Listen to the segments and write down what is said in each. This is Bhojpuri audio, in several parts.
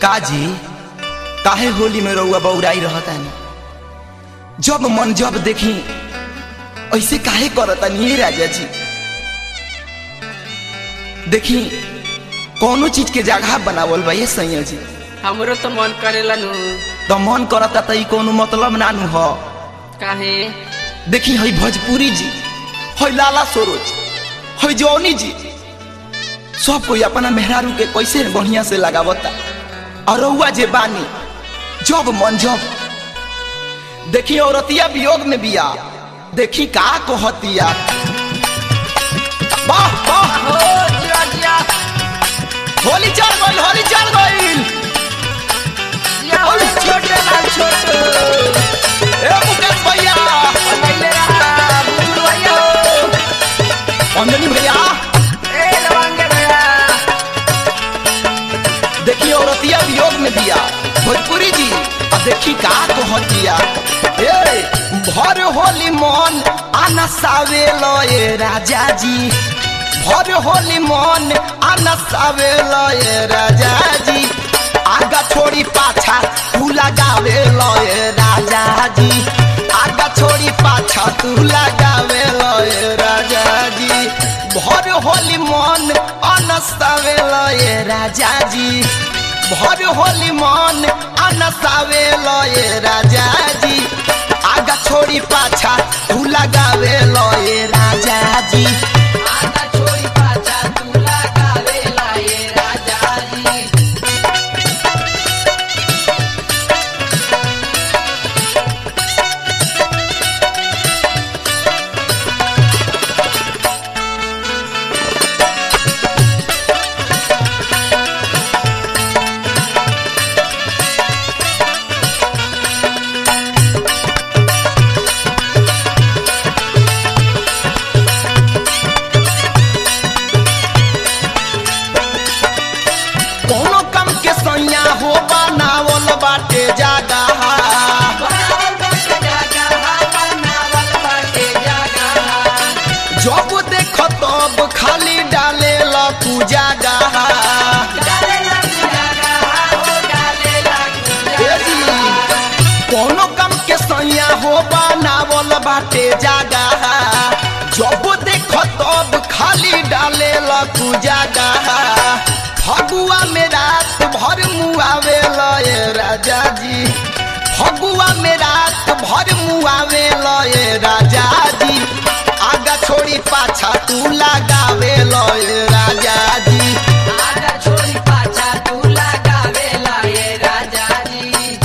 काजी काहे होली में रउआ बौराई रहतानी, जब मन जब देखी ऐसे काहे करतानी राजा जी। देखी कोनो चीज के जगह बनावल बा ये सैया जी। हमरो तो मन करेला नु। तो मन करता त कोनो मतलब नानू हो काहे? देखी हई भोजपुरी जी, हई लाला सरोज, हई जौनी जी, सब कोई अपना मेहरारू के कैसे बढ़िया से लगावता। और रउआ जे बानी जब मन जब देखी औरतिया वियोग में बिया, देखी का कहतिया। वाह वाह हो जिया जिया होली चल गइल, होली चल गइल। जिया हो छोटे लाल छोटे ए मुकेश भैया, पहले रहा बुजुर्ग भैया अंजनी भैया, ए लवंगे भैया। देखी औरतिया वियोग में दिया भोजपुरी जी। अब देखी का कहतिया। ए भर होली मन आना सावे लए राजा जी, भर होली मन आना सावे लए राजा जी। आगा छोड़ी पाछा तू लगावे लए राजा जी, आगा छोड़ी पाछा तू लगावे लए राजा जी। भर होली मन अनसावे लए राजा जी, भर होली मन अनसावे लए राजा जी। आगा छोड़ी पाछा तू लगावे लए राजा जी, आगा छोड़ी पाछा तू लगावे लाए राजा जी। कोनो कम के सैया हो बनावल बाटे जगह, बनावल बाटे जगह, बनावल बाटे जगह। जब देख तब खाली डाले लू जगह। डाले लगू जगह, हो डाले लगू ए जी, जगह। कोनो कम के सैया हो बनावल बाटे जगह, जब देख तब खाली डाले लू जगह। फगुआ में रात भर मुआवे लए राजा जी, फगुआ में रात भर मुआवे लए राजा जी। आगा छोड़ी पाछा तू लगावे लए राजा जी, आगा छोड़ी पाछा तू लगावे लाए राजा जी।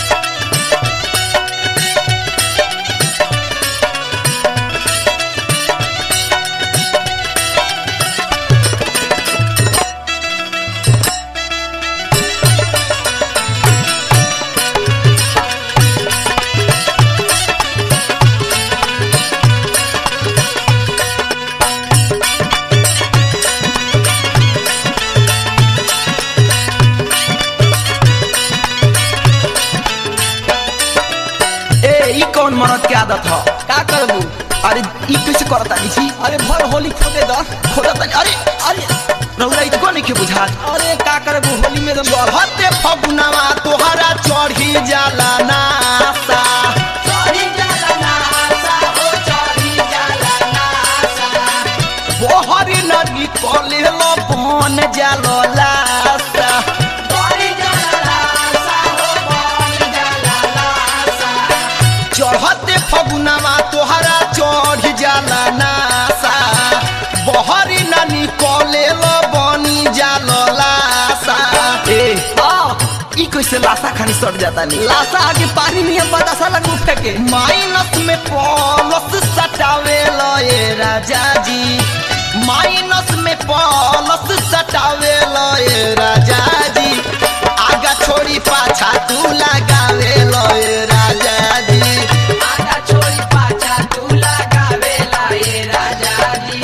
ए ई कौन मरद के आदत ह? का करबू? अरे ई कैसे करता जी? अरे भर होली खोदे द। खोदता अरे अरे रउरा इतको नहीं के बुझात। अरे का करबू होली में तो चढ़ते फगुनावा तोहरा चढ़ी जाला नासा, चढ़ी जाला नासा, हो चढ़ी जाला नासा। बोहरी नदी कले लो बन जालो लासा। चढ़ी जाला नासा, हो बन जाला नासा। चढ़ते फगुनावा तोहरा चढ़ी जाला नासा, बोहरी नदी कले लो बनी जालो लासा। ए ई कैसे लासा खानी सट जाता नहीं? लासा आगे पानी में बतासा लगू फेंके। माइनस में प्लस सटावे लए राजा जी, माइनस में प्लस सटावे लए राजा जी। आगा छोड़ी पाछा तू लगावे लए राजा जी, आगा छोड़ी पाछा तू लगावे लाए राजा जी।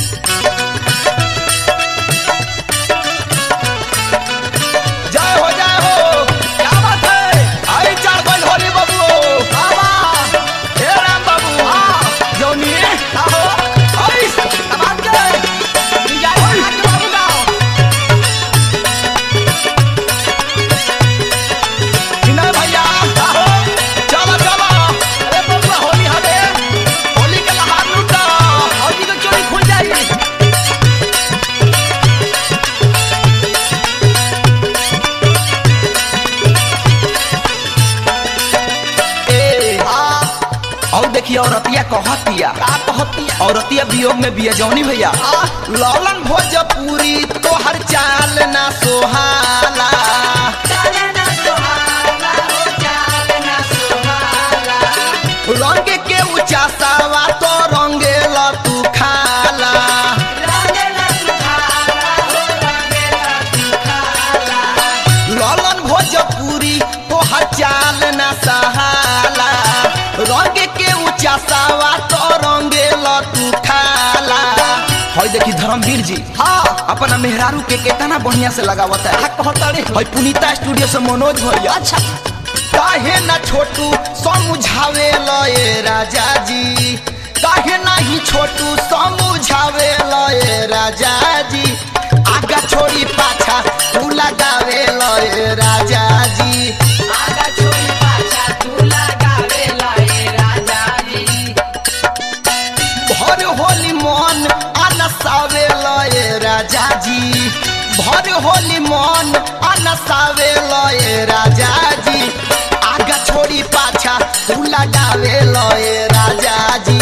जय हो जय हो। क्या बात है? आई चार गल होली बाबू, बाबा हे राम बाबू, कहतिया का कहतिया औरतिया वियोग में बिया जौनी भैया ललन भोजपुरी तोहर चाल ना सोहाला चालना सुहाना हो चालना सुहाना रंग के ऊंचा सावा तो रंगेला तू खाला रंगेला सुहाना हो रंगेला सुहाना ललन भोजपुरी तोहर चाल ना सहाला रंग के ऊंचा सावा तो रंगेला तू खाला हई देखी धर्मवीर जी हाँ अपना मेहरारू के केतना बढ़िया से लगावता है कहतड़ी हई पुनीता स्टूडियो से मनोज भैया अच्छा काहे ना छोटू समझावे लए राजा जी काहे नहीं छोटू समझावे लए राजा जी आगा छोड़ी पाछा तू लगावे लए राजा जी आगा छोड़ी पाछा तू लगावे लाए राजा जी भर होली मन अनसावे लए राजा जी भर होली मन अनसावे लए राजा जी आगा छोड़ी पाछा तू लगावे लए राजा जी